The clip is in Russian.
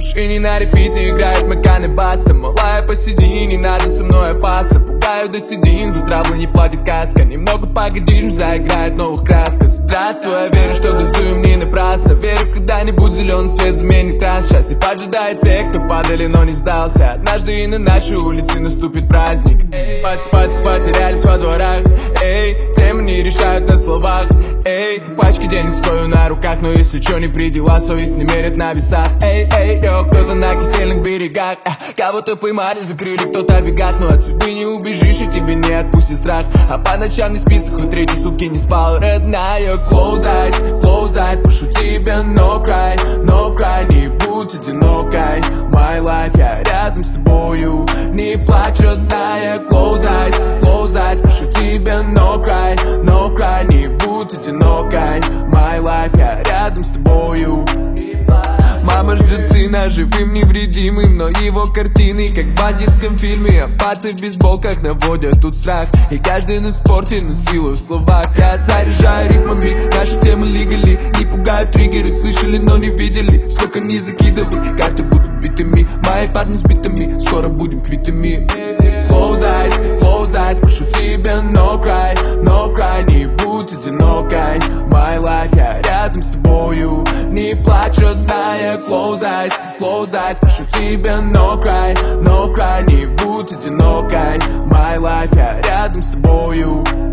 машине на репите играет Макан и Баста. Малая посиди, не надо со мной опасно. Пугаю до седин, за травлу не платит каска. Немного погодишь, заиграет новых краска. Здравствуй, я верю, что газуем не напрасно. Верю, когда-нибудь зеленый свет заменит транс. Счастье поджидает тех, кто падали, но не сдался. Однажды и на нашей улице наступит праздник. Пати потерялись во дворах. Эй, темы не решают на словах. Эй, пачки денег стою на руках, но если чё не при дела, совесть не мерят на весах. Эй, йо, кто-то на кисельных берегах, кого-то поймали, закрыли, кто-то в бегах. Но от судьбы не убежишь и тебе не отпустит страх. А по ночам не спится, хоть третьи сутки не спал. Родная, close eyes, прошу тебя, no cry, не будь одинокой. My life, я рядом с тобою, не плачь, родная. Close eyes, прошу тебя, no cry, не будь одинокой. My life, я рядом с тобою. Мама ждет сына живым, невредимым, но его картины, как в бандитском фильме. Апатцы в бейсболках наводят тут страх, и каждый на спорте, но силу в словах. Я заряжаю рифмами, наши темы лигали. Не пугают триггеры, слышали, но не видели. Сколько не закидывай, карты будут битыми. Мои парни с битами, скоро будем квитами. Close eyes, прошу тебя, no cry, не будь одинокой. My life, я рядом с тобою, не плачь, родная. Close eyes, прошу тебя, no cry, не будь одинокой. My life, я рядом с тобою.